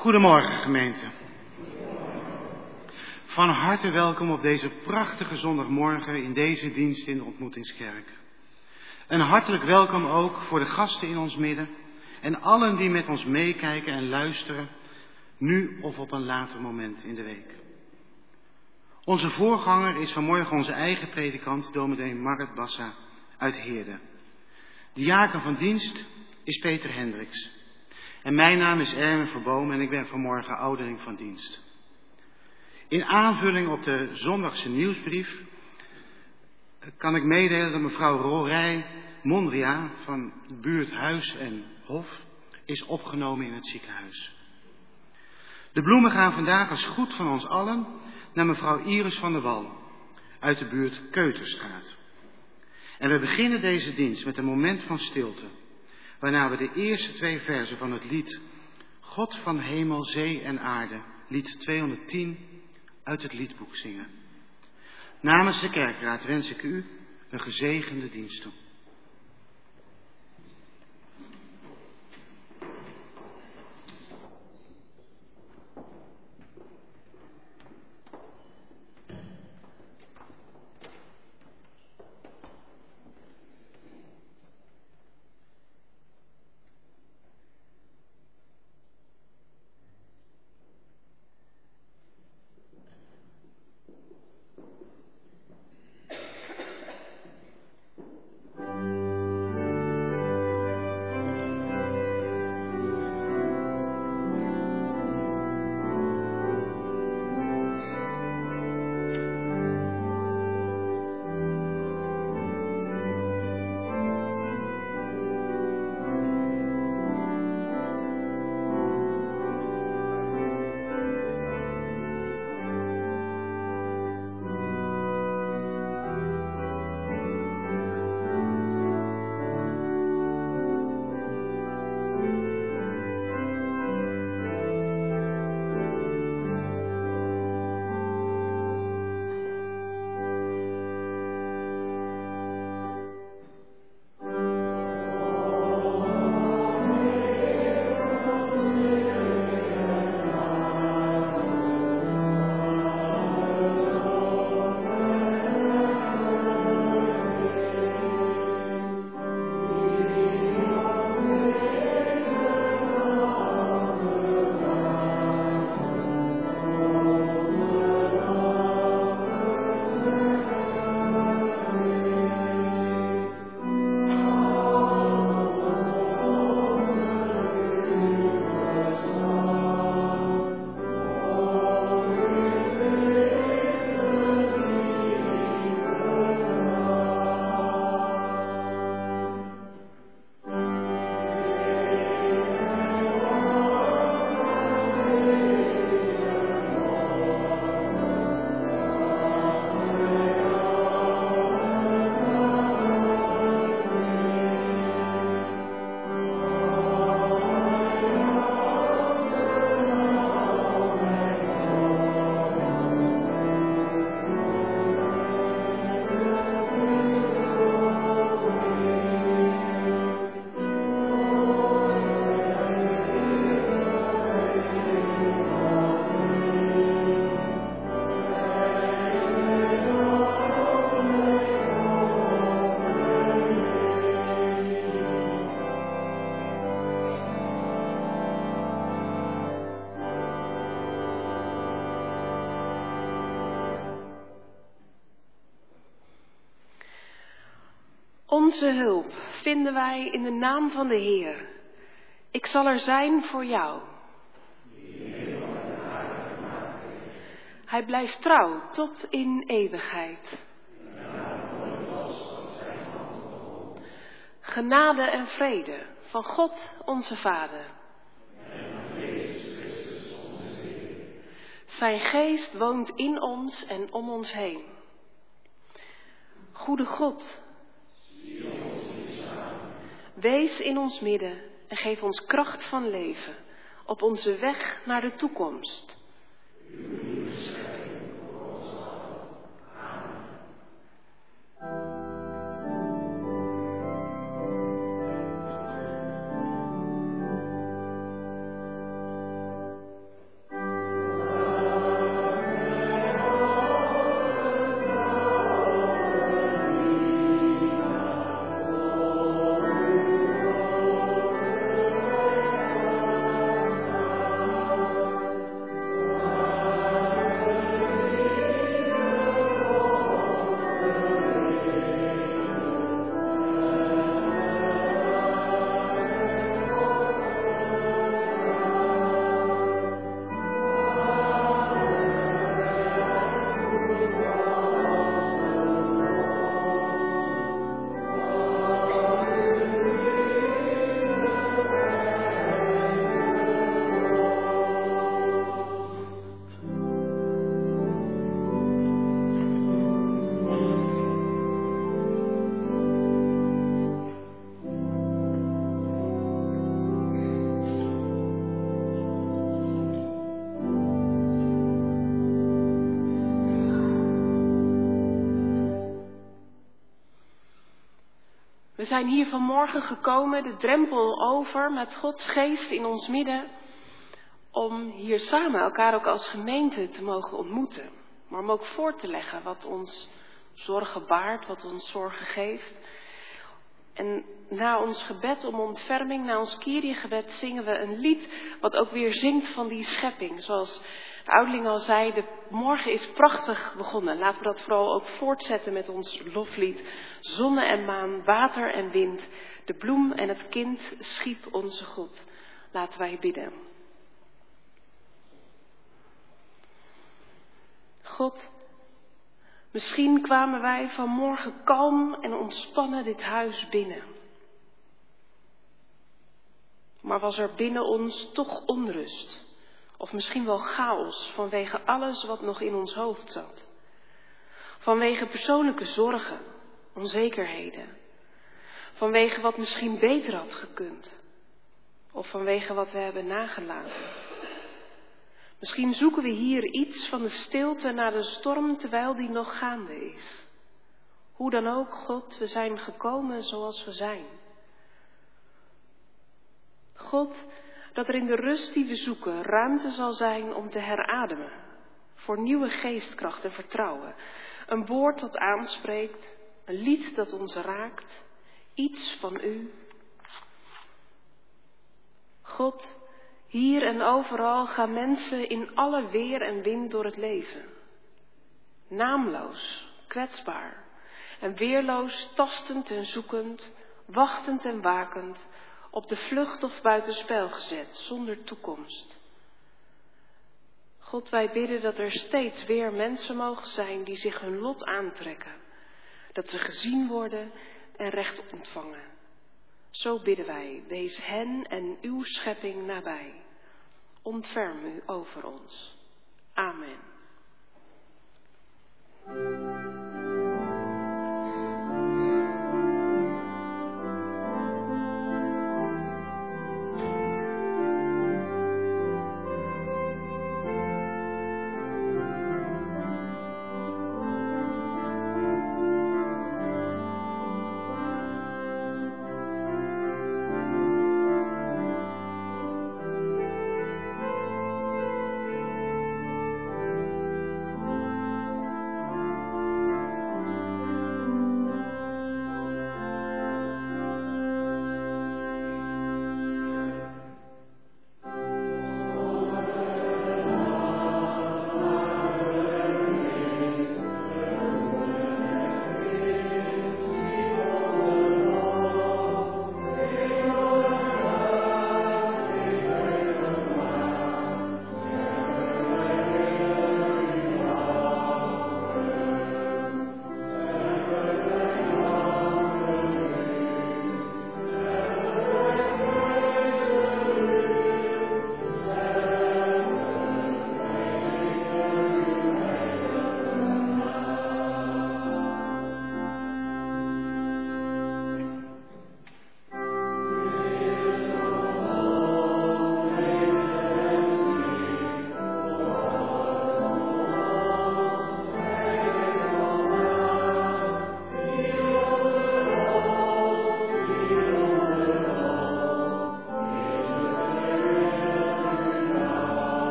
Goedemorgen, gemeente. Van harte welkom op deze prachtige zondagmorgen in deze dienst in de Ontmoetingskerk. Een hartelijk welkom ook voor de gasten in ons midden en allen die met ons meekijken en luisteren, nu of op een later moment in de week. Onze voorganger is vanmorgen onze eigen predikant, dominee Marit Bassa uit Heerde. De diaken van dienst is Peter Hendricks. En mijn naam is Erwin Verboom en ik ben vanmorgen ouderling van dienst. In aanvulling op de zondagse nieuwsbrief kan ik meedelen dat mevrouw Rorij Mondria van de buurt Huis en Hof is opgenomen in het ziekenhuis. De bloemen gaan vandaag als goed van ons allen naar mevrouw Iris van der Wal uit de buurt Keuterstraat. En we beginnen deze dienst met een moment van stilte, waarna we de eerste 2 verzen van het lied God van hemel, zee en aarde, lied 210, uit het liedboek zingen. Namens de kerkraad wens ik u een gezegende dienst toe. Onze hulp vinden wij in de naam van de Heer. Ik zal er zijn voor jou. Hij blijft trouw tot in eeuwigheid. Genade en vrede van God onze Vader. Zijn geest woont in ons en om ons heen. Goede God, wees in ons midden en geef ons kracht van leven op onze weg naar de toekomst. We zijn hier vanmorgen gekomen, de drempel over, met Gods geest in ons midden, om hier samen elkaar ook als gemeente te mogen ontmoeten. Maar om ook voor te leggen wat ons zorgen baart, wat ons zorgen geeft. En na ons gebed om ontferming, na ons Kyrie-gebed, zingen we een lied wat ook weer zingt van die schepping. Zoals de ouderling al zei, de morgen is prachtig begonnen. Laten we dat vooral ook voortzetten met ons loflied. Zonne en maan, water en wind, de bloem en het kind schiep onze God. Laten wij bidden. God, misschien kwamen wij vanmorgen kalm en ontspannen dit huis binnen. Maar was er binnen ons toch onrust? Of misschien wel chaos vanwege alles wat nog in ons hoofd zat. Vanwege persoonlijke zorgen, onzekerheden. Vanwege wat misschien beter had gekund. Of vanwege wat we hebben nagelaten. Misschien zoeken we hier iets van de stilte na de storm terwijl die nog gaande is. Hoe dan ook, God, we zijn gekomen zoals we zijn. God, dat er in de rust die we zoeken ruimte zal zijn om te herademen. Voor nieuwe geestkracht en vertrouwen. Een woord dat aanspreekt, een lied dat ons raakt, iets van u. God, hier en overal gaan mensen in alle weer en wind door het leven. Naamloos, kwetsbaar en weerloos, tastend en zoekend, wachtend en wakend, op de vlucht of buitenspel gezet, zonder toekomst. God, wij bidden dat er steeds weer mensen mogen zijn die zich hun lot aantrekken. Dat ze gezien worden en recht ontvangen. Zo bidden wij, wees hen en uw schepping nabij. Ontferm u over ons. Amen.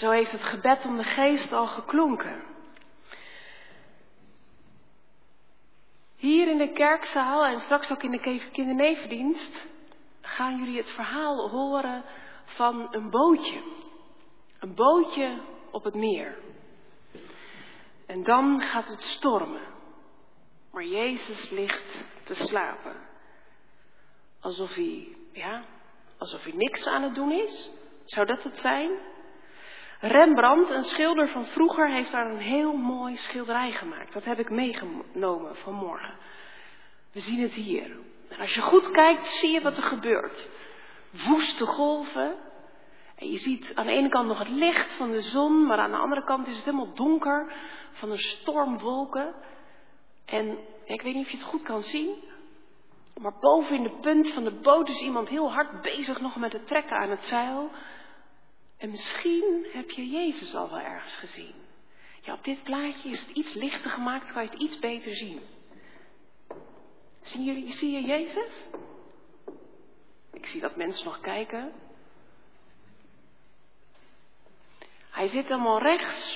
Zo heeft het gebed om de geest al geklonken. Hier in de kerkzaal en straks ook in de kindernevendienst gaan jullie het verhaal horen van een bootje. Een bootje op het meer. En dan gaat het stormen. Maar Jezus ligt te slapen. Alsof hij niks aan het doen is. Zou dat het zijn? Rembrandt, een schilder van vroeger, heeft daar een heel mooi schilderij gemaakt. Dat heb ik meegenomen vanmorgen. We zien het hier. En als je goed kijkt, zie je wat er gebeurt. Woeste golven. En je ziet aan de ene kant nog het licht van de zon, maar aan de andere kant is het helemaal donker van de stormwolken. En ik weet niet of je het goed kan zien, maar boven in de punt van de boot is iemand heel hard bezig nog met het trekken aan het zeil. En misschien heb je Jezus al wel ergens gezien. Ja, op dit plaatje is het iets lichter gemaakt, kan je het iets beter zien. Zie je Jezus? Ik zie dat mensen nog kijken. Hij zit helemaal rechts.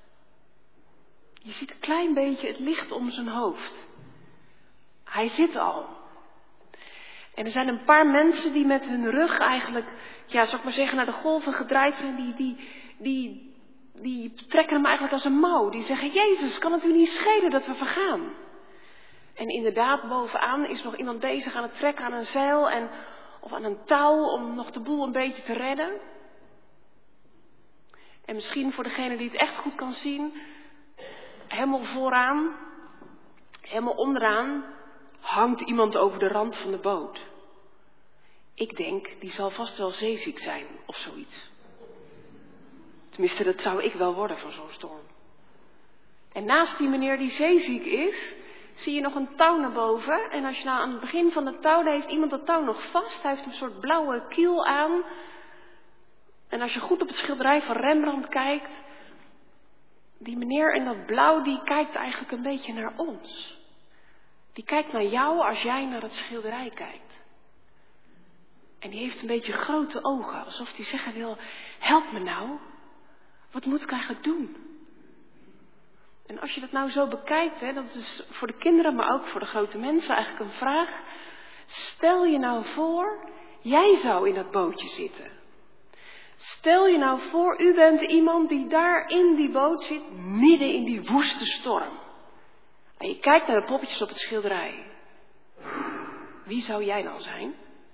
Je ziet een klein beetje het licht om zijn hoofd. Hij zit al. En er zijn een paar mensen die met hun rug eigenlijk, zou ik maar zeggen, naar de golven gedraaid zijn. Die trekken hem eigenlijk als een mouw. Die zeggen, Jezus, kan het u niet schelen dat we vergaan? En inderdaad, bovenaan is nog iemand bezig aan het trekken aan een zeil of aan een touw om nog de boel een beetje te redden. En misschien voor degene die het echt goed kan zien, helemaal vooraan, helemaal onderaan, hangt iemand over de rand van de boot. Ik denk, die zal vast wel zeeziek zijn of zoiets. Tenminste, dat zou ik wel worden van zo'n storm. En naast die meneer die zeeziek is, zie je nog een touw naar boven. En als je nou aan het begin van het touw, heeft iemand dat touw nog vast. Hij heeft een soort blauwe kiel aan. En als je goed op het schilderij van Rembrandt kijkt, die meneer in dat blauw, die kijkt eigenlijk een beetje naar ons. Die kijkt naar jou als jij naar het schilderij kijkt. En die heeft een beetje grote ogen, alsof hij zeggen wil, help me nou. Wat moet ik eigenlijk doen? En als je dat nou zo bekijkt, dat is voor de kinderen, maar ook voor de grote mensen eigenlijk een vraag. Stel je nou voor, jij zou in dat bootje zitten. Stel je nou voor, u bent iemand die daar in die boot zit, midden in die woeste storm. En je kijkt naar de poppetjes op het schilderij. Wie zou jij dan zijn?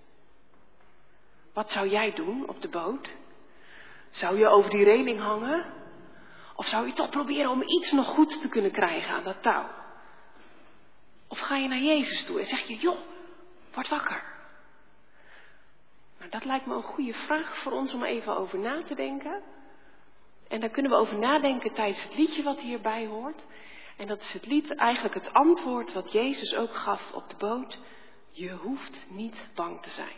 Wat zou jij doen op de boot? Zou je over die reling hangen? Of zou je toch proberen om iets nog goed te kunnen krijgen aan dat touw? Of ga je naar Jezus toe en zeg je, joh, word wakker. Nou, dat lijkt me een goede vraag voor ons om even over na te denken. En daar kunnen we over nadenken tijdens het liedje wat hierbij hoort. En dat is het lied, eigenlijk het antwoord wat Jezus ook gaf op de boot. Je hoeft niet bang te zijn.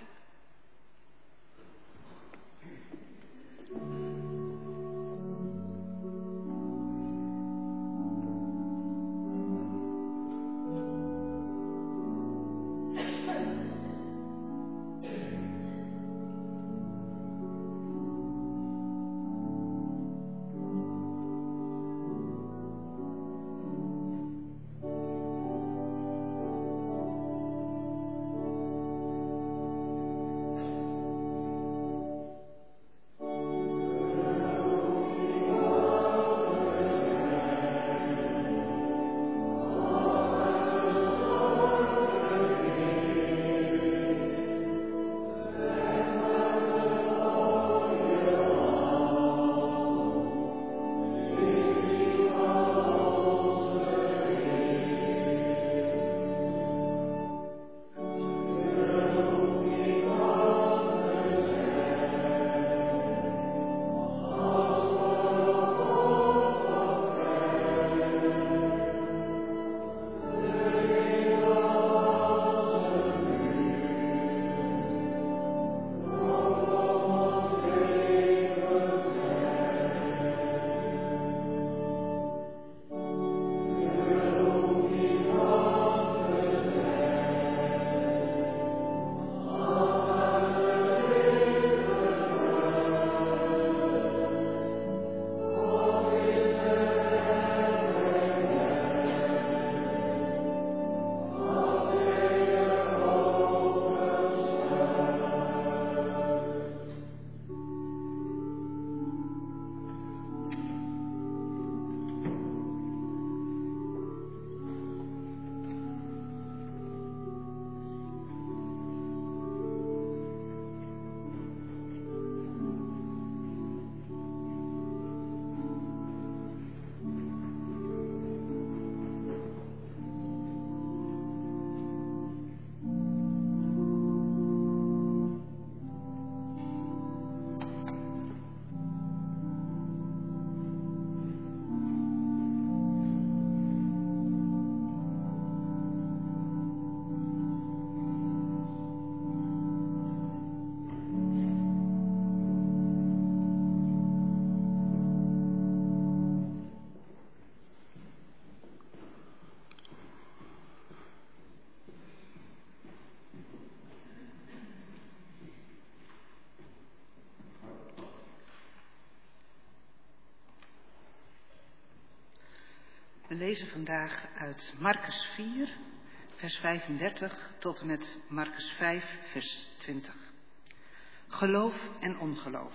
lezen vandaag uit Marcus 4, vers 35 tot en met Marcus 5, vers 20. Geloof en ongeloof.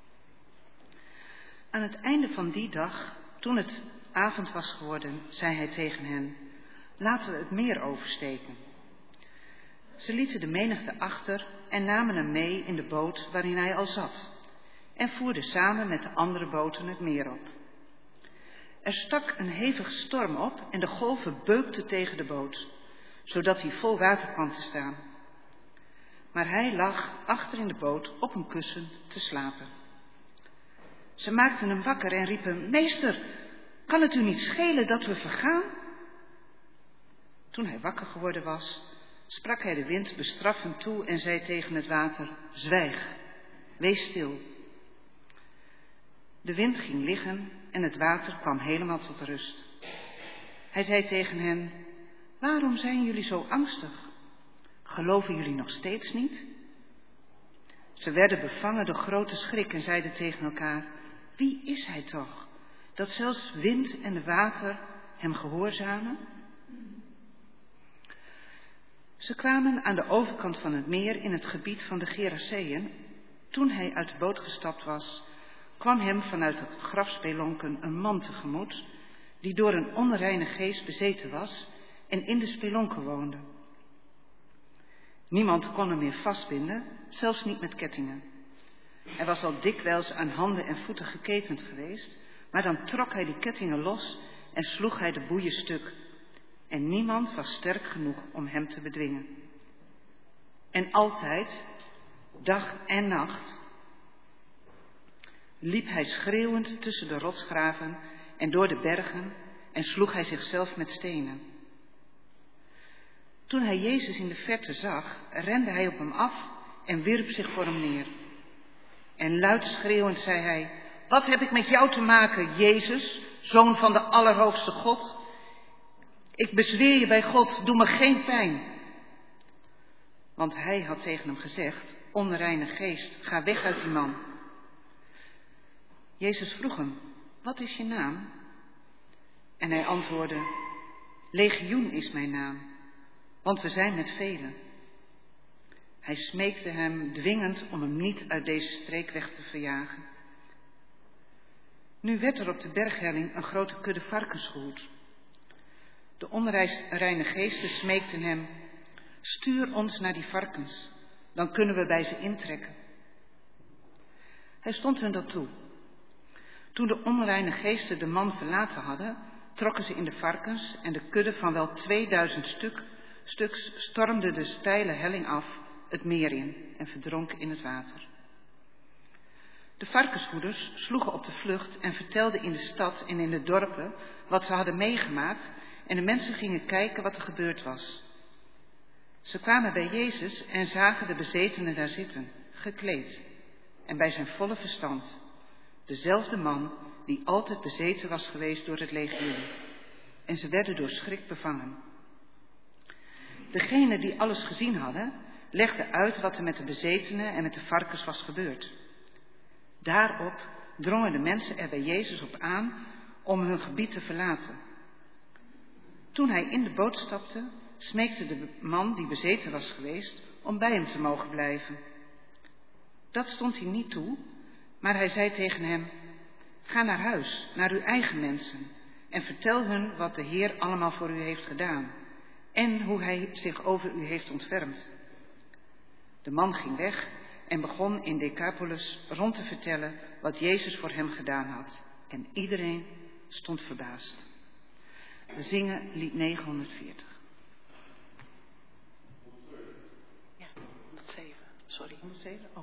Aan het einde van die dag, toen het avond was geworden, zei hij tegen hen: laten we het meer oversteken. Ze lieten de menigte achter en namen hem mee in de boot waarin hij al zat en voerden samen met de andere boten het meer op. Er stak een hevige storm op en de golven beukten tegen de boot, zodat hij vol water kwam te staan. Maar hij lag achter in de boot op een kussen te slapen. Ze maakten hem wakker en riepen: meester, kan het u niet schelen dat we vergaan? Toen hij wakker geworden was, sprak hij de wind bestraffend toe en zei tegen het water: zwijg, wees stil. De wind ging liggen en het water kwam helemaal tot rust. Hij zei tegen hen: waarom zijn jullie zo angstig? Geloven jullie nog steeds niet? Ze werden bevangen door grote schrik en zeiden tegen elkaar: wie is hij toch, dat zelfs wind en water hem gehoorzamen? Ze kwamen aan de overkant van het meer in het gebied van de Geraseeën. Toen hij uit de boot gestapt was, kwam hem vanuit de grafspelonken een man tegemoet, die door een onreine geest bezeten was en in de spelonken woonde. Niemand kon hem meer vastbinden, zelfs niet met kettingen. Hij was al dikwijls aan handen en voeten geketend geweest, maar dan trok hij die kettingen los en sloeg hij de boeien stuk. En niemand was sterk genoeg om hem te bedwingen. En altijd, dag en nacht, liep hij schreeuwend tussen de rotsgraven en door de bergen en sloeg hij zichzelf met stenen. Toen hij Jezus in de verte zag, rende hij op hem af en wierp zich voor hem neer. En luid schreeuwend zei hij: wat heb ik met jou te maken, Jezus, Zoon van de Allerhoogste God? Ik bezweer je bij God, doe me geen pijn. Want hij had tegen hem gezegd: onreine geest, ga weg uit die man. Jezus vroeg hem: wat is je naam? En hij antwoordde: Legioen is mijn naam, want we zijn met velen. Hij smeekte hem dwingend om hem niet uit deze streek weg te verjagen. Nu werd er op de berghelling een grote kudde varkens gehoed. De onreine geesten smeekten hem: stuur ons naar die varkens, dan kunnen we bij ze intrekken. Hij stond hen dat toe. Toen de onreine geesten de man verlaten hadden, trokken ze in de varkens en de kudde van wel 2000 stuks stormde de steile helling af, het meer in en verdronk in het water. De varkenshoeders sloegen op de vlucht en vertelden in de stad en in de dorpen wat ze hadden meegemaakt, en de mensen gingen kijken wat er gebeurd was. Ze kwamen bij Jezus en zagen de bezetene daar zitten, gekleed en bij zijn volle verstand. Dezelfde man die altijd bezeten was geweest door het legioen. En ze werden door schrik bevangen. Degenen die alles gezien hadden, legden uit wat er met de bezetene en met de varkens was gebeurd. Daarop drongen de mensen er bij Jezus op aan om hun gebied te verlaten. Toen hij in de boot stapte, smeekte de man die bezeten was geweest om bij hem te mogen blijven. Dat stond hij niet toe, maar hij zei tegen hem: ga naar huis, naar uw eigen mensen, en vertel hun wat de Heer allemaal voor u heeft gedaan en hoe hij zich over u heeft ontfermd. De man ging weg en begon in Decapolis rond te vertellen wat Jezus voor hem gedaan had. En iedereen stond verbaasd. We zingen lied 940. Ja, 107. Sorry. 107? Oh.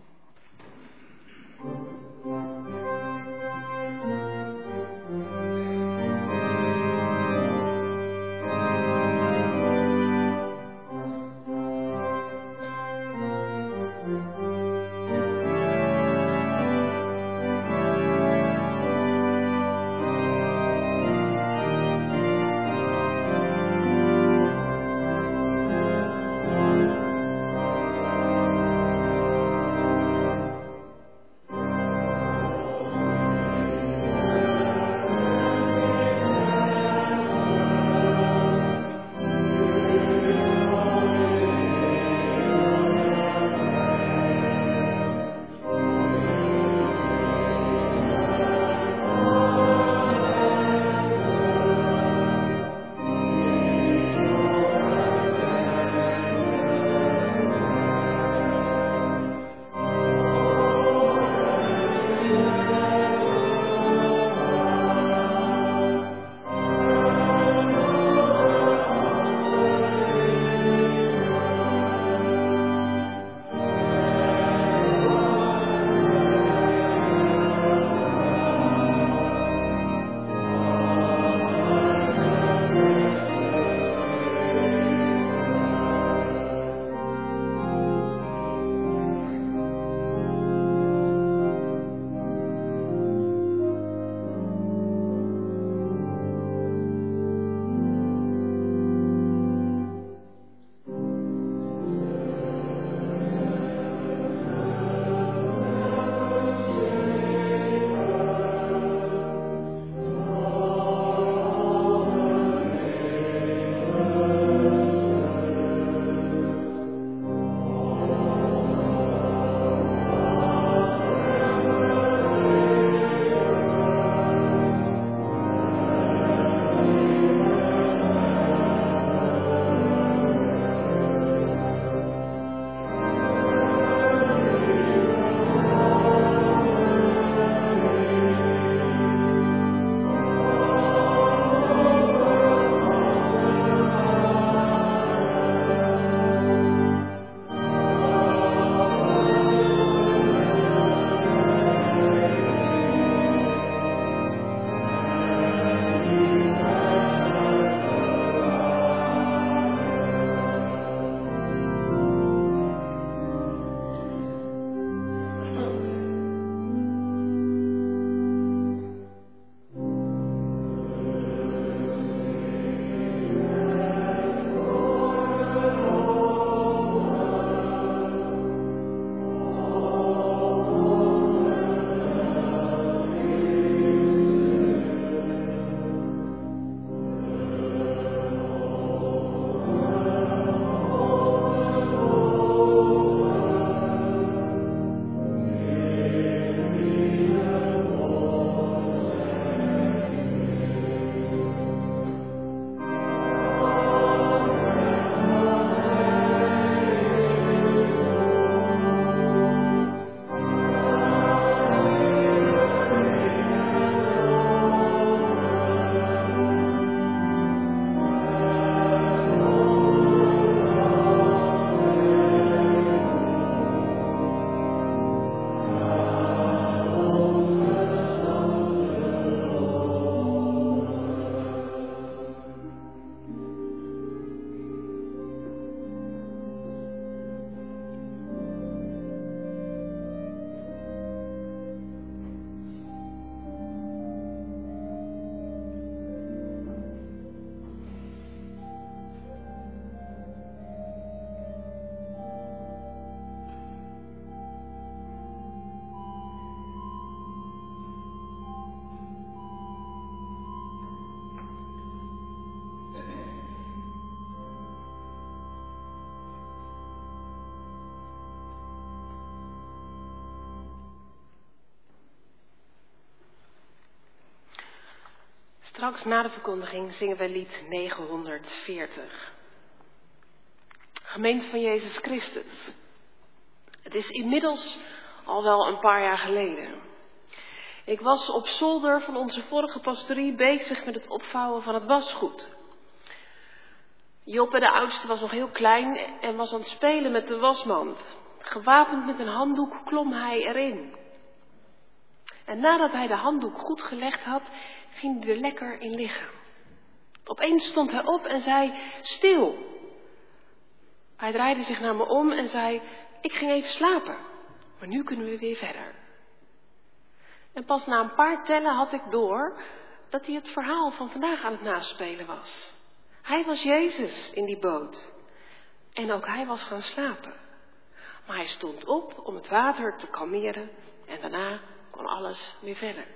Straks na de verkondiging zingen we lied 940. Gemeente van Jezus Christus. Het is inmiddels al wel een paar jaar geleden. Ik was op zolder van onze vorige pastorie bezig met het opvouwen van het wasgoed. Joppe, de oudste, was nog heel klein en was aan het spelen met de wasmand. Gewapend met een handdoek klom hij erin. En nadat hij de handdoek goed gelegd had, ging hij er lekker in liggen. Opeens stond hij op en zei, stil. Hij draaide zich naar me om en zei, ik ging even slapen, maar nu kunnen we weer verder. En pas na een paar tellen had ik door dat hij het verhaal van vandaag aan het naspelen was. Hij was Jezus in die boot. En ook hij was gaan slapen. Maar hij stond op om het water te kalmeren en daarna kon alles weer verder.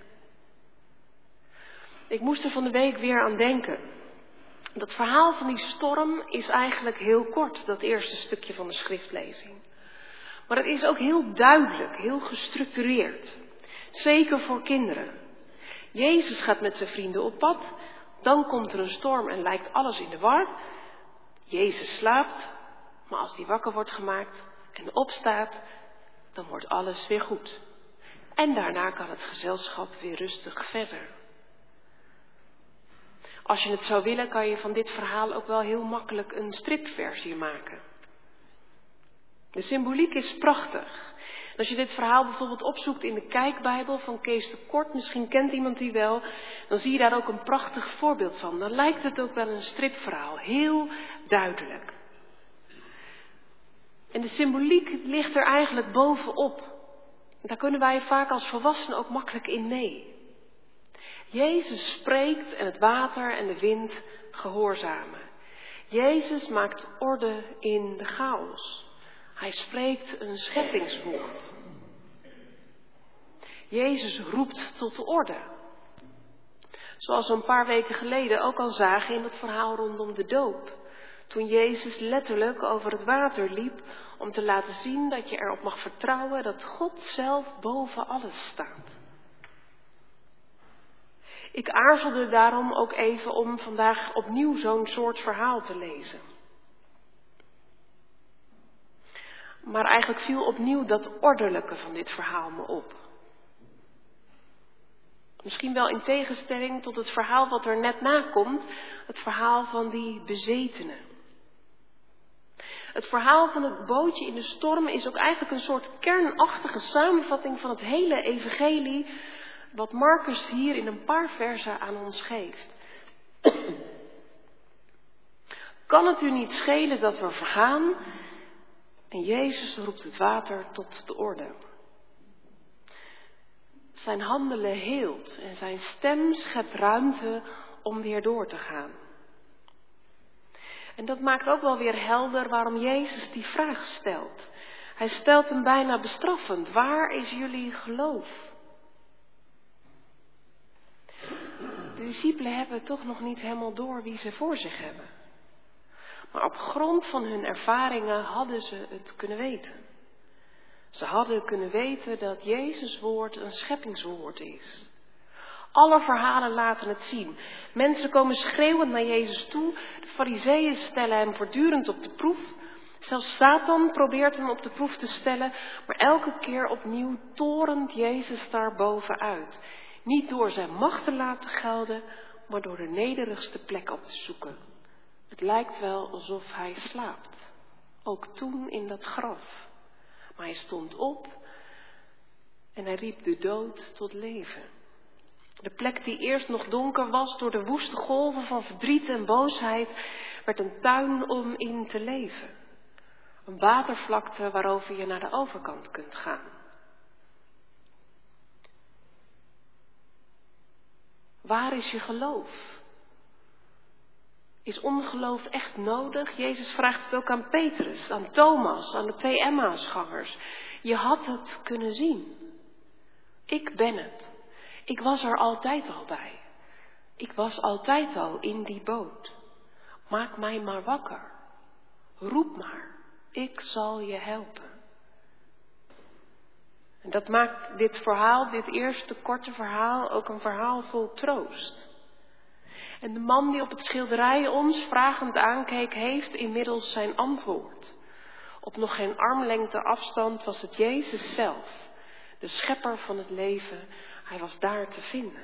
Ik moest er van de week weer aan denken. Dat verhaal van die storm is eigenlijk heel kort, dat eerste stukje van de schriftlezing. Maar het is ook heel duidelijk, heel gestructureerd. Zeker voor kinderen. Jezus gaat met zijn vrienden op pad. Dan komt er een storm en lijkt alles in de war. Jezus slaapt, maar als hij wakker wordt gemaakt en opstaat, dan wordt alles weer goed. En daarna kan het gezelschap weer rustig verder. Als je het zou willen, kan je van dit verhaal ook wel heel makkelijk een stripversie maken. De symboliek is prachtig. En als je dit verhaal bijvoorbeeld opzoekt in de Kijkbijbel van Kees de Kort, misschien kent iemand die wel, dan zie je daar ook een prachtig voorbeeld van. Dan lijkt het ook wel een stripverhaal, heel duidelijk. En de symboliek ligt er eigenlijk bovenop. Daar kunnen wij vaak als volwassenen ook makkelijk in mee. Jezus spreekt en het water en de wind gehoorzamen. Jezus maakt orde in de chaos. Hij spreekt een scheppingswoord. Jezus roept tot de orde. Zoals we een paar weken geleden ook al zagen in het verhaal rondom de doop. Toen Jezus letterlijk over het water liep om te laten zien dat je erop mag vertrouwen dat God zelf boven alles staat. Ik aarzelde daarom ook even om vandaag opnieuw zo'n soort verhaal te lezen. Maar eigenlijk viel opnieuw dat ordelijke van dit verhaal me op. Misschien wel in tegenstelling tot het verhaal wat er net na komt, het verhaal van die bezetene. Het verhaal van het bootje in de storm is ook eigenlijk een soort kernachtige samenvatting van het hele evangelie, wat Marcus hier in een paar versen aan ons geeft. Kan het u niet schelen dat we vergaan? En Jezus roept het water tot de orde. Zijn handelen heelt en zijn stem schept ruimte om weer door te gaan. En dat maakt ook wel weer helder waarom Jezus die vraag stelt. Hij stelt hem bijna bestraffend. Waar is jullie geloof? De discipelen hebben toch nog niet helemaal door wie ze voor zich hebben. Maar op grond van hun ervaringen hadden ze het kunnen weten. Ze hadden kunnen weten dat Jezus' woord een scheppingswoord is. Alle verhalen laten het zien. Mensen komen schreeuwend naar Jezus toe. De Farizeeën stellen hem voortdurend op de proef. Zelfs Satan probeert hem op de proef te stellen. Maar elke keer opnieuw torent Jezus daar bovenuit. Niet door zijn macht te laten gelden, maar door de nederigste plek op te zoeken. Het lijkt wel alsof hij slaapt. Ook toen in dat graf. Maar hij stond op en hij riep de dood tot leven. De plek die eerst nog donker was door de woeste golven van verdriet en boosheid, werd een tuin om in te leven. Een watervlakte waarover je naar de overkant kunt gaan. Waar is je geloof? Is ongeloof echt nodig? Jezus vraagt het ook aan Petrus, aan Thomas, aan de 2 Emmausgangers. Je had het kunnen zien. Ik ben het. Ik was er altijd al bij. Ik was altijd al in die boot. Maak mij maar wakker. Roep maar. Ik zal je helpen. En dat maakt dit verhaal, dit eerste korte verhaal, ook een verhaal vol troost. En de man die op het schilderij ons vragend aankeek, heeft inmiddels zijn antwoord. Op nog geen armlengte afstand was het Jezus zelf, de schepper van het leven. Hij was daar te vinden.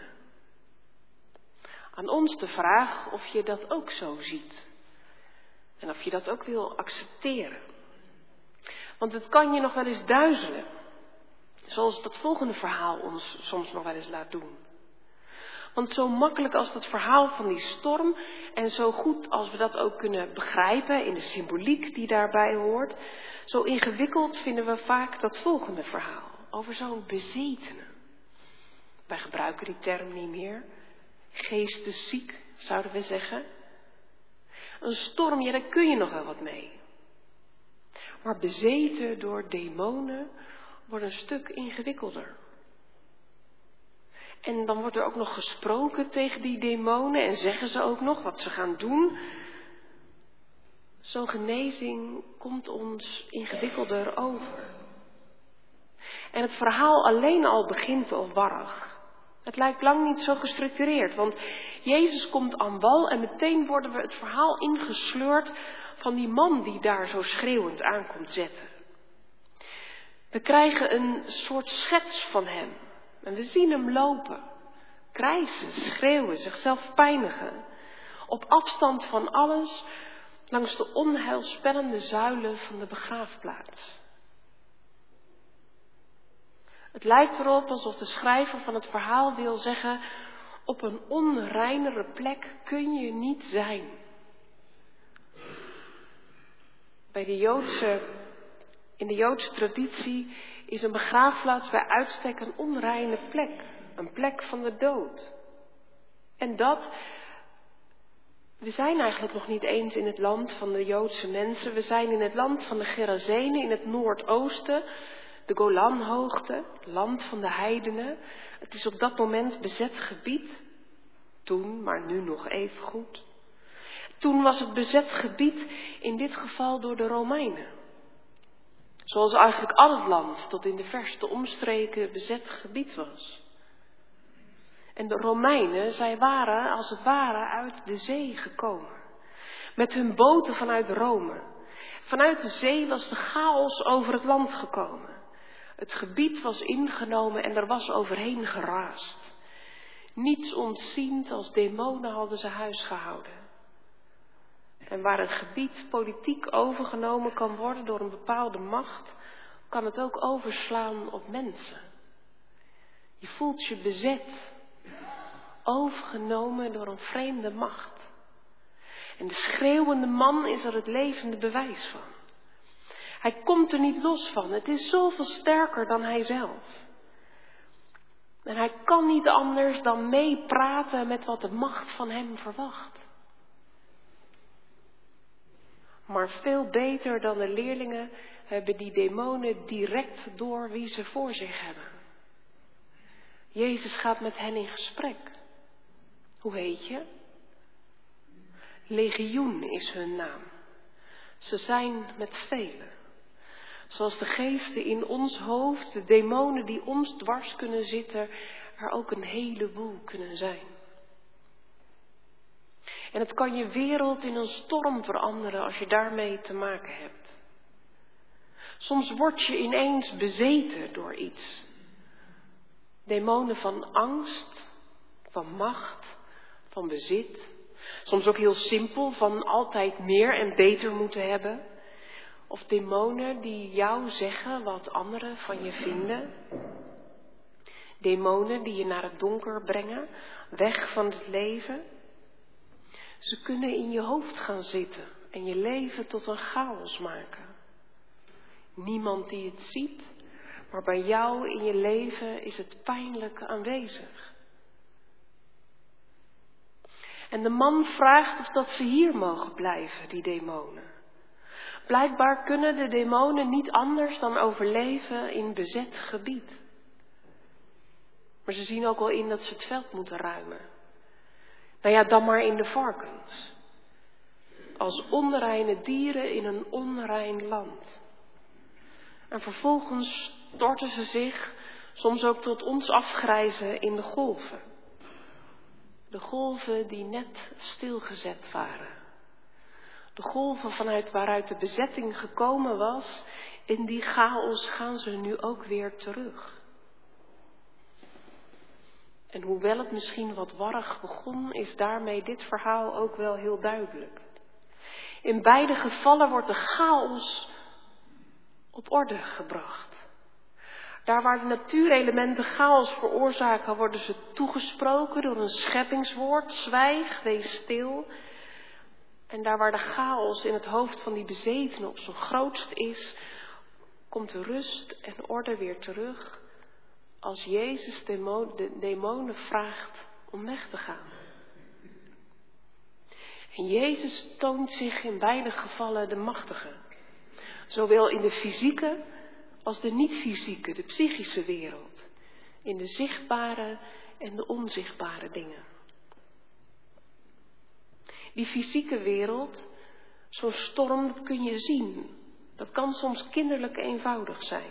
Aan ons de vraag of je dat ook zo ziet. En of je dat ook wil accepteren. Want het kan je nog wel eens duizelen. Zoals dat volgende verhaal ons soms nog wel eens laat doen. Want zo makkelijk als dat verhaal van die storm en zo goed als we dat ook kunnen begrijpen in de symboliek die daarbij hoort, zo ingewikkeld vinden we vaak dat volgende verhaal over zo'n bezetene. Wij gebruiken die term niet meer. Geestesziek, zouden we zeggen. Een storm, ja, daar kun je nog wel wat mee. Maar bezeten door demonen wordt een stuk ingewikkelder. En dan wordt er ook nog gesproken tegen die demonen en zeggen ze ook nog wat ze gaan doen. Zo'n genezing komt ons ingewikkelder over. En het verhaal alleen al begint al warrig. Het lijkt lang niet zo gestructureerd, want Jezus komt aan wal en meteen worden we het verhaal ingesleurd van die man die daar zo schreeuwend aankomt zetten. We krijgen een soort schets van hem en we zien hem lopen, krijsen, schreeuwen, zichzelf pijnigen, op afstand van alles langs de onheilspellende zuilen van de begraafplaats. Het lijkt erop alsof de schrijver van het verhaal wil zeggen, op een onreinere plek kun je niet zijn. In de Joodse traditie is een begraafplaats bij uitstek een onreine plek. Een plek van de dood. En we zijn eigenlijk nog niet eens in het land van de Joodse mensen. We zijn in het land van de Gerazenen, in het noordoosten. De Golanhoogte, land van de heidenen. Het is op dat moment bezet gebied. Toen, maar nu nog even goed. Toen was het bezet gebied in dit geval door de Romeinen. Zoals eigenlijk al het land tot in de verste omstreken bezet gebied was. En de Romeinen, zij waren als het ware uit de zee gekomen. Met hun boten vanuit Rome. Vanuit de zee was de chaos over het land gekomen. Het gebied was ingenomen en er was overheen geraast. Niets ontziend als demonen hadden ze huis gehouden. En waar een gebied politiek overgenomen kan worden door een bepaalde macht, kan het ook overslaan op mensen. Je voelt je bezet, overgenomen door een vreemde macht. En de schreeuwende man is er het levende bewijs van. Hij komt er niet los van. Het is zoveel sterker dan hij zelf. En hij kan niet anders dan meepraten met wat de macht van hem verwacht. Maar veel beter dan de leerlingen hebben die demonen direct door wie ze voor zich hebben. Jezus gaat met hen in gesprek. Hoe heet je? Legioen is hun naam. Ze zijn met velen. Zoals de geesten in ons hoofd, de demonen die ons dwars kunnen zitten, er ook een heleboel kunnen zijn. En het kan je wereld in een storm veranderen als je daarmee te maken hebt. Soms word je ineens bezeten door iets. Demonen van angst, van macht, van bezit. Soms ook heel simpel, van altijd meer en beter moeten hebben. Of demonen die jou zeggen wat anderen van je vinden. Demonen die je naar het donker brengen, weg van het leven. Ze kunnen in je hoofd gaan zitten en je leven tot een chaos maken. Niemand die het ziet, maar bij jou in je leven is het pijnlijk aanwezig. En de man vraagt of dat ze hier mogen blijven, die demonen. Blijkbaar kunnen de demonen niet anders dan overleven in bezet gebied. Maar ze zien ook wel in dat ze het veld moeten ruimen. Nou ja, dan maar in de varkens. Als onreine dieren in een onrein land. En vervolgens storten ze zich, soms ook tot ons afgrijzen, in de golven. De golven die net stilgezet waren. De golven waaruit de bezetting gekomen was, in die chaos gaan ze nu ook weer terug. En hoewel het misschien wat warrig begon, is daarmee dit verhaal ook wel heel duidelijk. In beide gevallen wordt de chaos op orde gebracht. Daar waar de natuurelementen chaos veroorzaken, worden ze toegesproken door een scheppingswoord. Zwijg, wees stil. En daar waar de chaos in het hoofd van die bezetene op zijn grootst is, komt de rust en orde weer terug als Jezus de demonen vraagt om weg te gaan. En Jezus toont zich in beide gevallen de machtige. Zowel in de fysieke als de niet-fysieke, de psychische wereld. In de zichtbare en de onzichtbare dingen. Die fysieke wereld, zo'n storm, dat kun je zien. Dat kan soms kinderlijk eenvoudig zijn.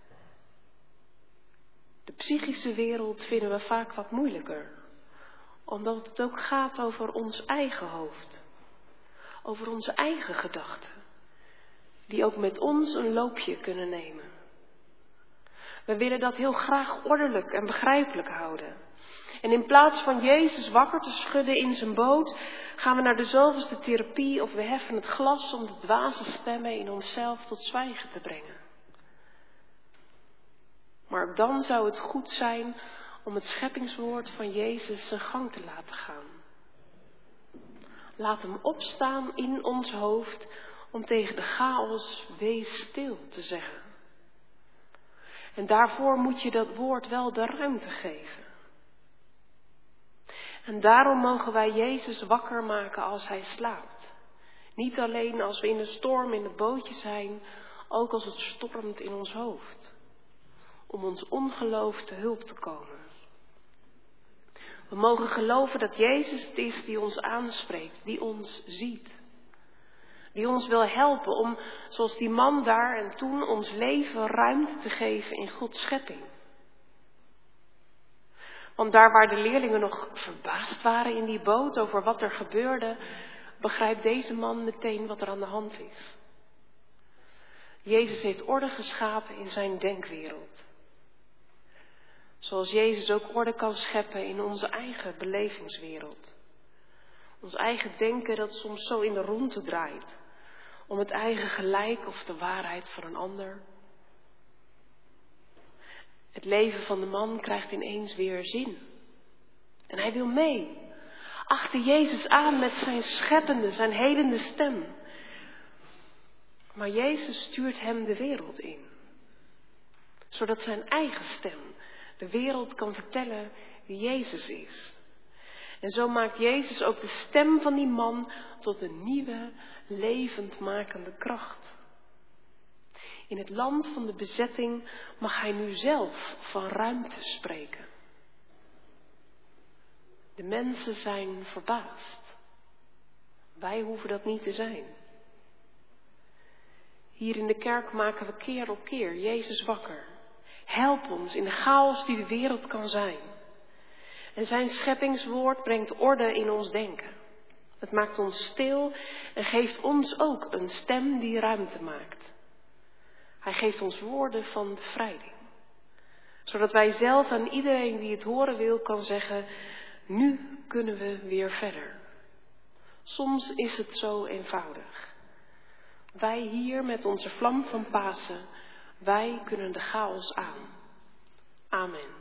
De psychische wereld vinden we vaak wat moeilijker. Omdat het ook gaat over ons eigen hoofd. Over onze eigen gedachten. Die ook met ons een loopje kunnen nemen. We willen dat heel graag ordelijk en begrijpelijk houden. En in plaats van Jezus wakker te schudden in zijn boot, gaan we naar de zoveelste therapie of we heffen het glas om de dwaze stemmen in onszelf tot zwijgen te brengen. Maar ook dan zou het goed zijn om het scheppingswoord van Jezus zijn gang te laten gaan. Laat hem opstaan in ons hoofd om tegen de chaos wees stil te zeggen. En daarvoor moet je dat woord wel de ruimte geven. En daarom mogen wij Jezus wakker maken als hij slaapt. Niet alleen als we in een storm in het bootje zijn, ook als het stormt in ons hoofd. Om ons ongeloof te hulp te komen. We mogen geloven dat Jezus het is die ons aanspreekt, die ons ziet. Die ons wil helpen om, zoals die man daar en toen, ons leven ruimte te geven in Gods schepping. Want daar waar de leerlingen nog verbaasd waren in die boot over wat er gebeurde, begrijpt deze man meteen wat er aan de hand is. Jezus heeft orde geschapen in zijn denkwereld. Zoals Jezus ook orde kan scheppen in onze eigen belevingswereld. Ons eigen denken dat soms zo in de rondte draait. Om het eigen gelijk of de waarheid van een ander. Het leven van de man krijgt ineens weer zin. En hij wil mee. Achter Jezus aan met zijn scheppende, zijn helende stem. Maar Jezus stuurt hem de wereld in. Zodat zijn eigen stem de wereld kan vertellen wie Jezus is. En zo maakt Jezus ook de stem van die man tot een nieuwe, levendmakende kracht. In het land van de bezetting mag hij nu zelf van ruimte spreken. De mensen zijn verbaasd. Wij hoeven dat niet te zijn. Hier in de kerk maken we keer op keer Jezus wakker. Help ons in de chaos die de wereld kan zijn. En zijn scheppingswoord brengt orde in ons denken. Het maakt ons stil en geeft ons ook een stem die ruimte maakt. Hij geeft ons woorden van bevrijding. Zodat wij zelf aan iedereen die het horen wil kan zeggen, nu kunnen we weer verder. Soms is het zo eenvoudig. Wij hier met onze vlam van Pasen, wij kunnen de chaos aan. Amen.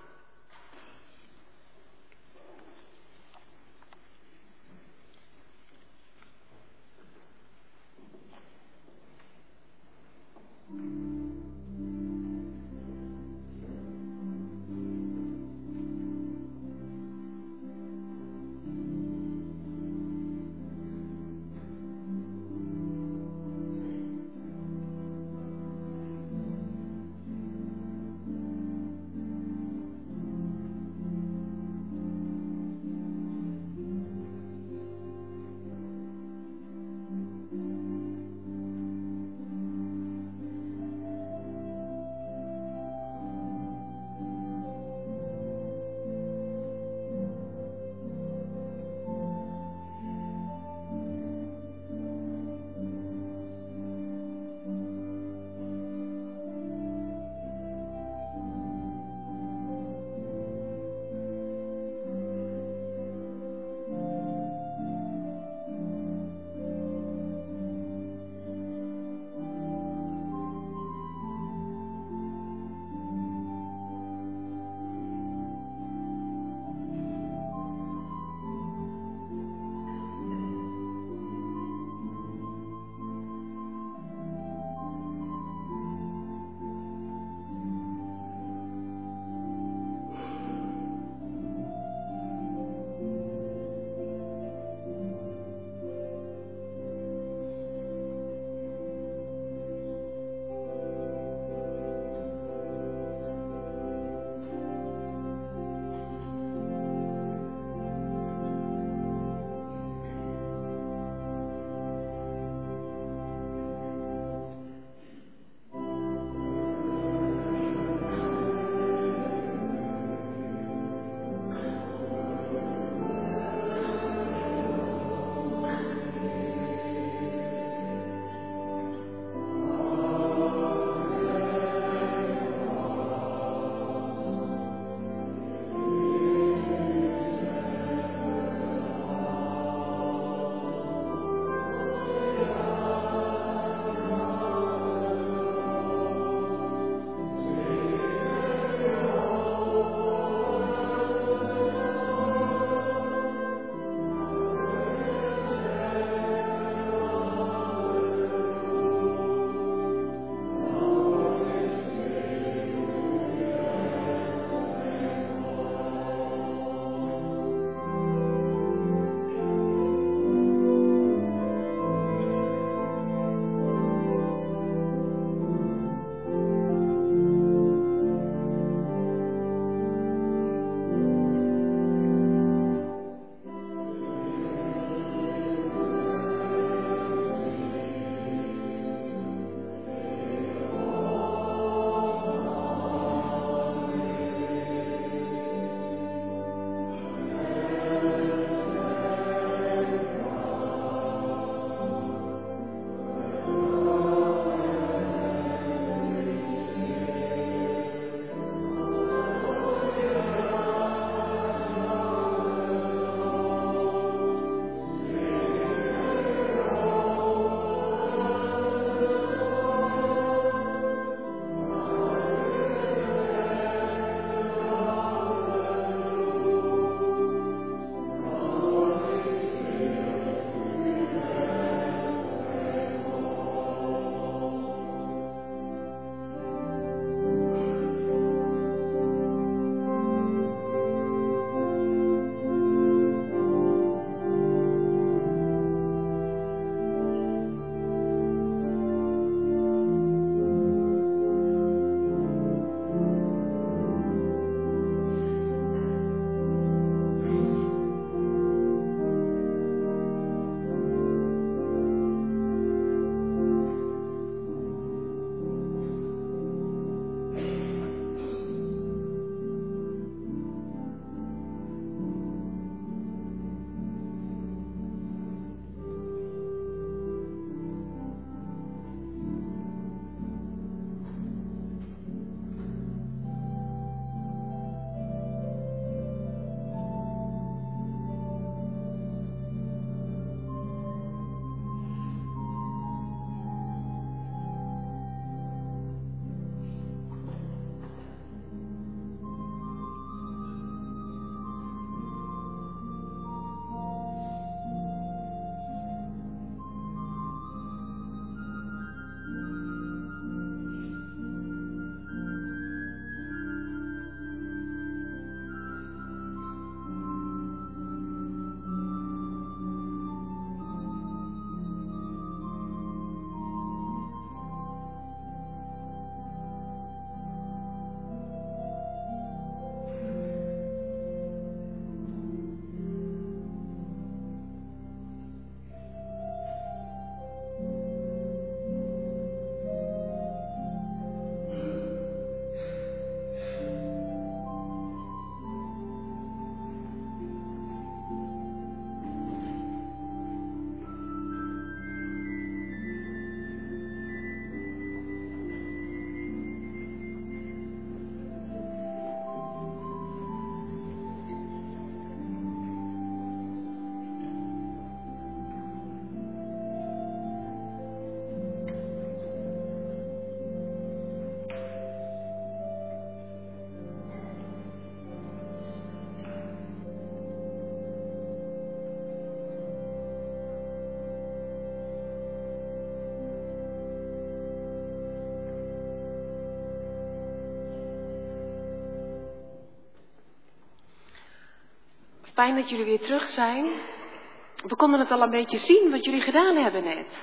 Fijn dat jullie weer terug zijn. We konden het al een beetje zien wat jullie gedaan hebben net.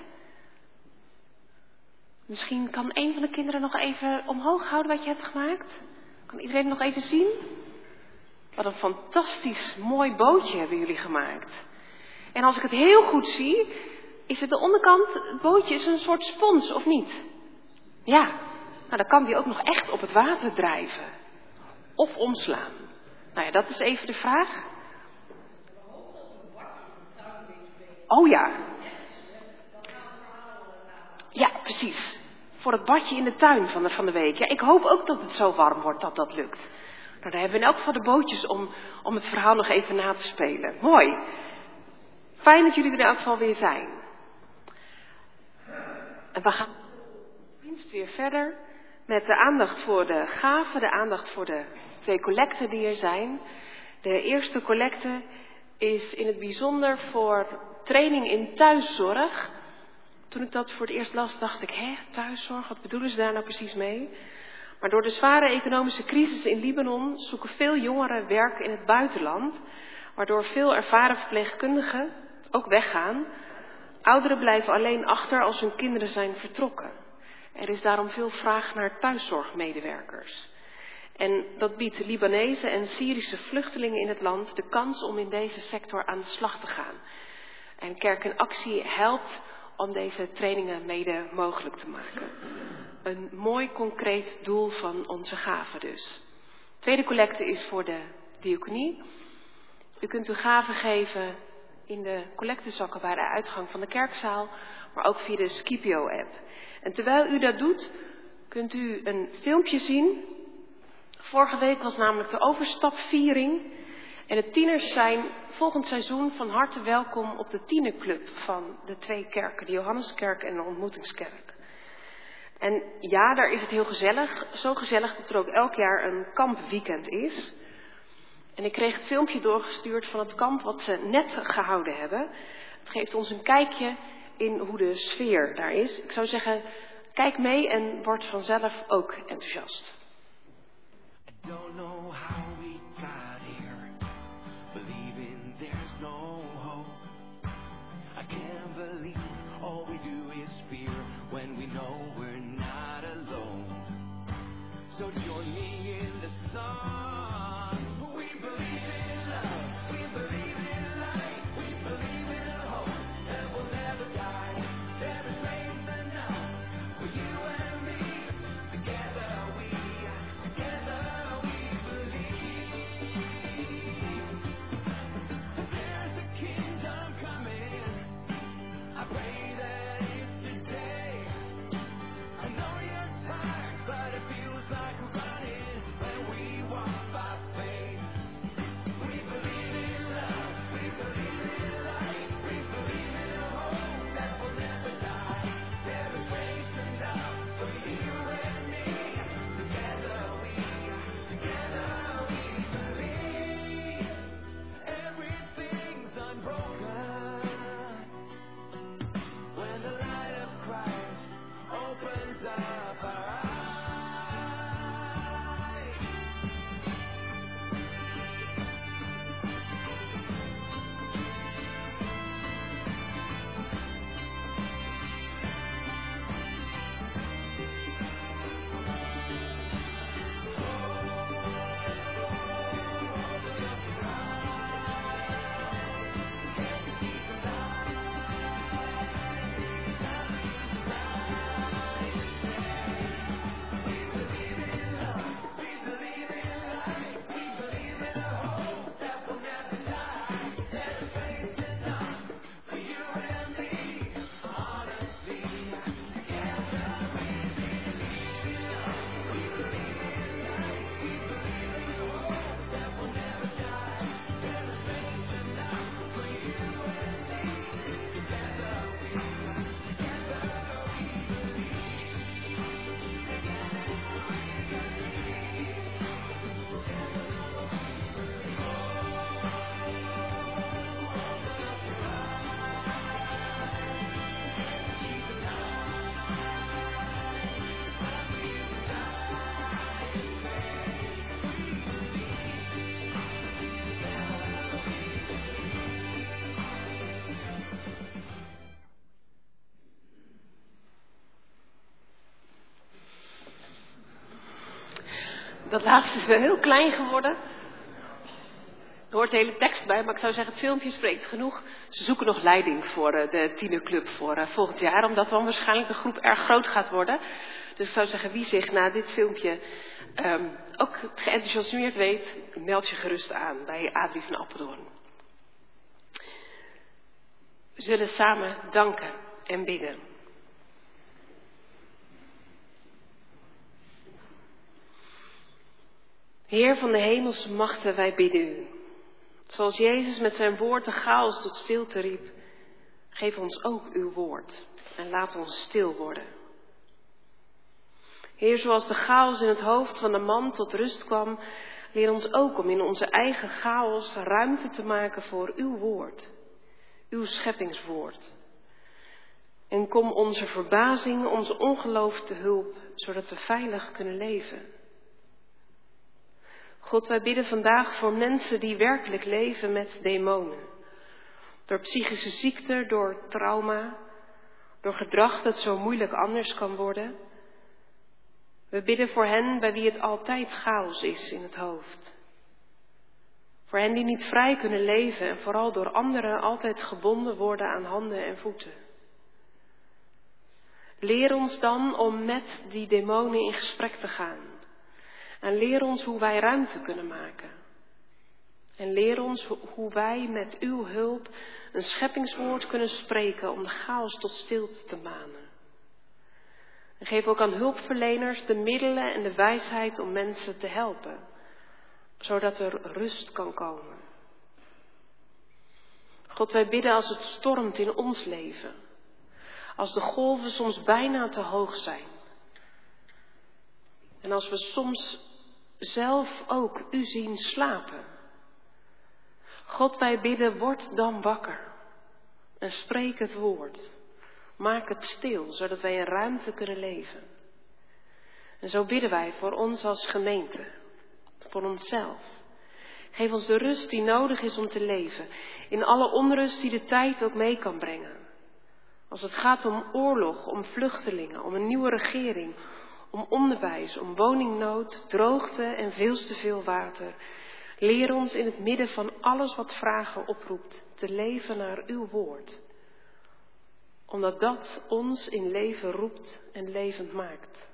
Misschien kan een van de kinderen nog even omhoog houden wat je hebt gemaakt. Kan iedereen nog even zien? Wat een fantastisch mooi bootje hebben jullie gemaakt. En als ik het heel goed zie, is het de onderkant, het bootje is een soort spons, of niet? Ja, nou dan kan die ook nog echt op het water drijven. Of omslaan. Nou ja, dat is even de vraag. Oh ja. Ja, precies. Voor het badje in de tuin van de week. Ja, ik hoop ook dat het zo warm wordt dat dat lukt. Nou, daar hebben we in elk geval de bootjes om het verhaal nog even na te spelen. Mooi. Fijn dat jullie er in elk geval weer zijn. En we gaan dienst weer verder met de aandacht voor de gaven, de aandacht voor de 2 collecten die er zijn. De eerste collecte is in het bijzonder voor training in thuiszorg. Toen ik dat voor het eerst las, dacht ik, thuiszorg, wat bedoelen ze daar nou precies mee? Maar door de zware economische crisis in Libanon zoeken veel jongeren werk in het buitenland, waardoor veel ervaren verpleegkundigen ook weggaan. Ouderen blijven alleen achter als hun kinderen zijn vertrokken. Er is daarom veel vraag naar thuiszorgmedewerkers. En dat biedt Libanese en Syrische vluchtelingen in het land de kans om in deze sector aan de slag te gaan. En Kerk in Actie helpt om deze trainingen mede mogelijk te maken. Een mooi concreet doel van onze gaven dus. Tweede collecte is voor de diaconie. U kunt uw gaven geven in de collectezakken bij de uitgang van de kerkzaal, maar ook via de Scipio-app. En terwijl u dat doet, kunt u een filmpje zien. Vorige week was namelijk de overstapviering. En de tieners zijn volgend seizoen van harte welkom op de tienerclub van de 2 kerken, de Johanneskerk en de Ontmoetingskerk. En ja, daar is het heel gezellig. Zo gezellig dat er ook elk jaar een kampweekend is. En ik kreeg het filmpje doorgestuurd van het kamp wat ze net gehouden hebben. Het geeft ons een kijkje in hoe de sfeer daar is. Ik zou zeggen, kijk mee en word vanzelf ook enthousiast. Dat laatste is wel heel klein geworden. Er hoort de hele tekst bij, maar ik zou zeggen, het filmpje spreekt genoeg. Ze zoeken nog leiding voor de tienerclub voor volgend jaar, omdat dan waarschijnlijk de groep erg groot gaat worden. Dus ik zou zeggen, wie zich na dit filmpje ook geenthousiasmeerd weet, meld je gerust aan bij Adrie van Apeldoorn. We zullen samen danken en bidden. Heer van de hemelse machten, wij bidden u. Zoals Jezus met zijn woord de chaos tot stilte riep, geef ons ook uw woord en laat ons stil worden. Heer, zoals de chaos in het hoofd van de man tot rust kwam, leer ons ook om in onze eigen chaos ruimte te maken voor uw woord, uw scheppingswoord. En kom onze verbazing, onze ongeloof te hulp, zodat we veilig kunnen leven. God, wij bidden vandaag voor mensen die werkelijk leven met demonen. Door psychische ziekte, door trauma, door gedrag dat zo moeilijk anders kan worden. We bidden voor hen bij wie het altijd chaos is in het hoofd. Voor hen die niet vrij kunnen leven en vooral door anderen altijd gebonden worden aan handen en voeten. Leer ons dan om met die demonen in gesprek te gaan. En leer ons hoe wij ruimte kunnen maken. En leer ons hoe wij met uw hulp een scheppingswoord kunnen spreken om de chaos tot stilte te manen. En geef ook aan hulpverleners de middelen en de wijsheid om mensen te helpen, zodat er rust kan komen. God, wij bidden als het stormt in ons leven, als de golven soms bijna te hoog zijn. En als we soms zelf ook u zien slapen. God, wij bidden, word dan wakker. En spreek het woord. Maak het stil, zodat wij in ruimte kunnen leven. En zo bidden wij voor ons als gemeente. Voor onszelf. Geef ons de rust die nodig is om te leven. In alle onrust die de tijd ook mee kan brengen. Als het gaat om oorlog, om vluchtelingen, om een nieuwe regering, om onderwijs, om woningnood, droogte en veel te veel water. Leer ons in het midden van alles wat vragen oproept, te leven naar uw woord. Omdat dat ons in leven roept en levend maakt.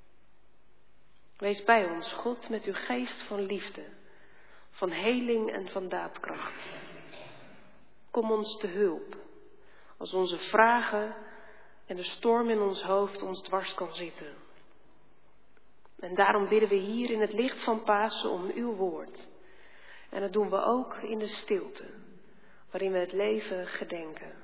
Wees bij ons, God, met uw geest van liefde, van heling en van daadkracht. Kom ons te hulp, als onze vragen en de storm in ons hoofd ons dwars kan zitten. En daarom bidden we hier in het licht van Pasen om uw woord. En dat doen we ook in de stilte, waarin we het leven gedenken.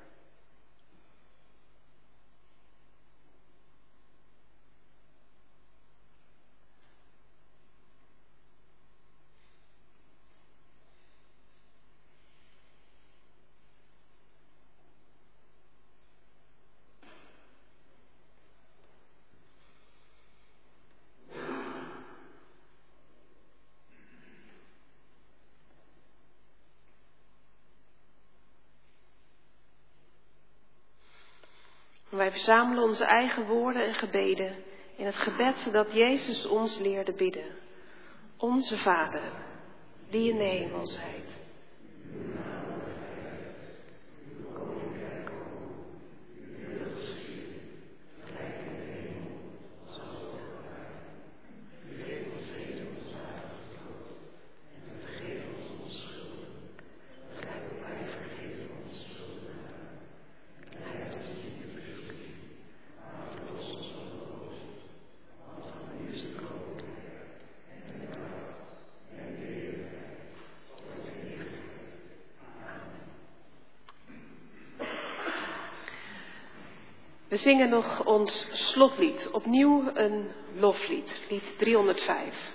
Wij verzamelen onze eigen woorden en gebeden in het gebed dat Jezus ons leerde bidden. Onze Vader, die in de hemel zijt. We zingen nog ons slotlied, opnieuw een loflied, lied 305.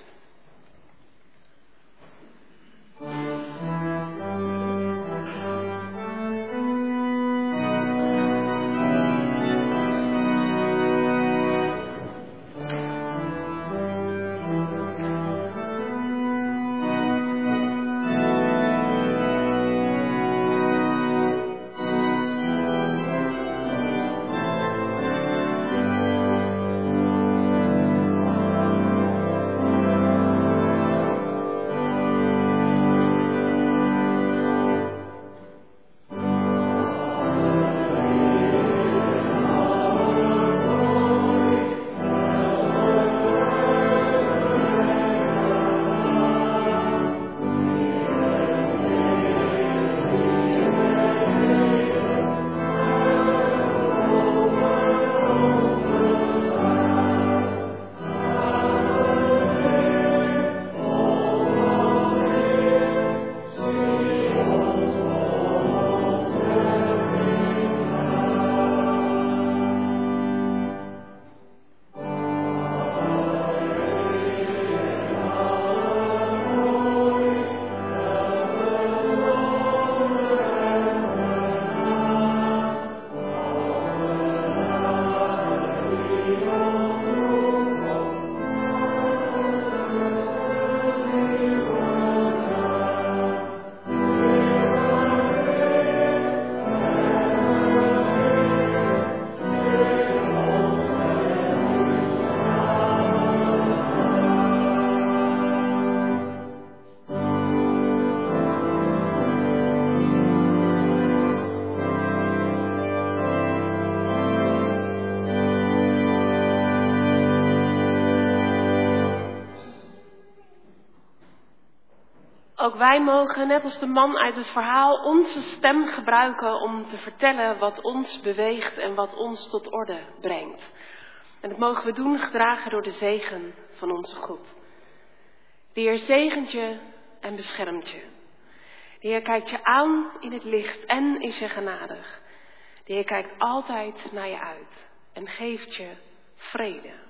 Ook wij mogen, net als de man uit het verhaal, onze stem gebruiken om te vertellen wat ons beweegt en wat ons tot orde brengt. En dat mogen we doen gedragen door de zegen van onze God. De Heer zegent je en beschermt je. De Heer kijkt je aan in het licht en is je genadig. De Heer kijkt altijd naar je uit en geeft je vrede.